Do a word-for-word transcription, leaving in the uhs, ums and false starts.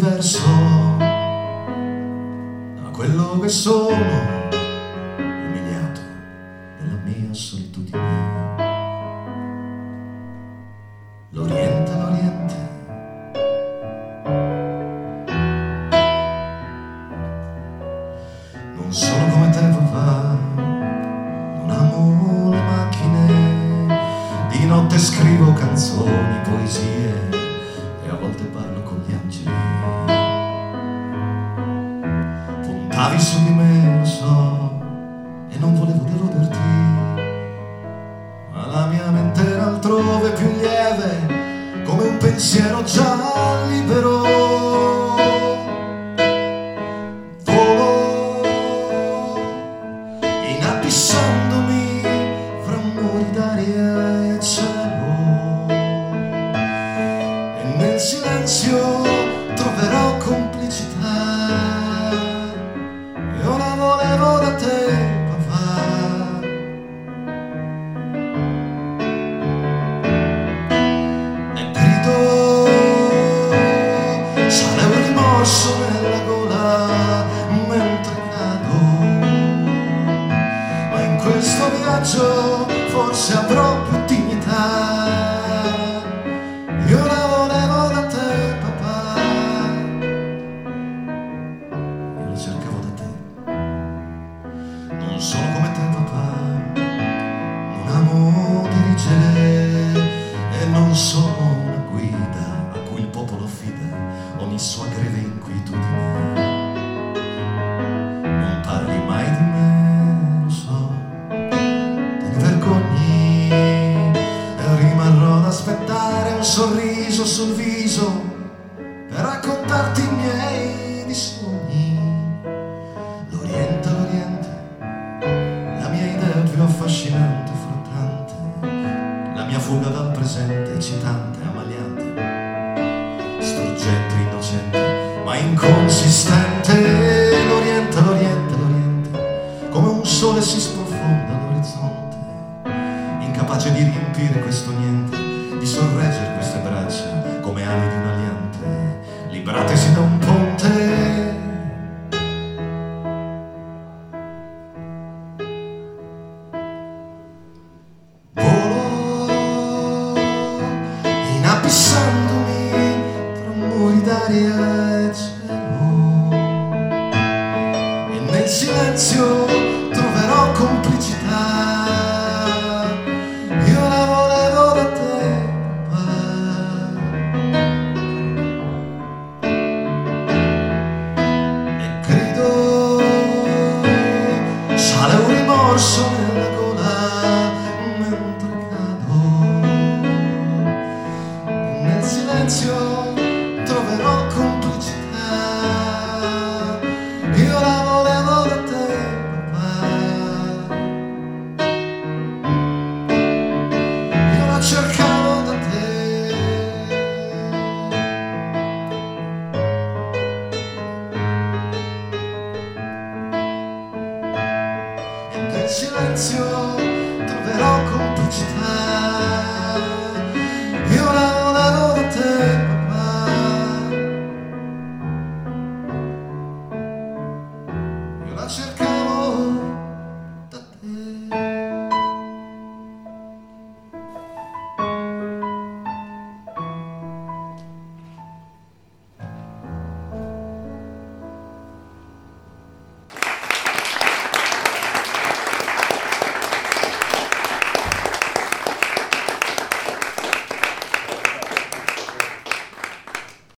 diverso da quello che sono, umiliato nella mia solitudine. L'Oriente, l'Oriente, non sono come te papà, non amo le macchine, di notte scrivo canzoni, poesie e a volte parlo con gli angeli. Puntavi su di me, lo so, e non volevo deluderti, ma la mia mente era altrove, più lieve, come un pensiero già libero. Volo inabissandomi fra muri d'aria e cielo, e nel silenzio troverò complicità. Io la volevo da te, nella gola mentre cado, ma in questo viaggio forse avrò più dignità. Io la volevo da te, papà, io la cercavo da te. Non sono come te, papà, non amo dirigere e non sono una guida a cui il popolo fida ogni sua greve inquietudine. Non parli mai di me, lo so, te ne vergogni, e rimarrò ad aspettare un sorriso sul viso per raccontarti i miei di sogni. L'Oriente, l'Oriente, la mia idea più affascinante, flottante, la mia fuga dal presente, eccitante, amaliante, struggente, innocente, ma inconsistente. L'Oriente, l'Oriente, l'Oriente, come un sole si sprofonda all'orizzonte, incapace di riempire questo niente, di sorreggere queste braccia come ali di un aliante, libratesi da un ponte. Volo inabissandomi tra muri d'aria e cielo, e nel silenzio troverò complicità. Io la volevo da te, papà, e grido, sale un rimorso nella gola mentre cado, e nel silenzio troverò complicità. Io la volevo da te, papà, io la cercavo da te, e nel silenzio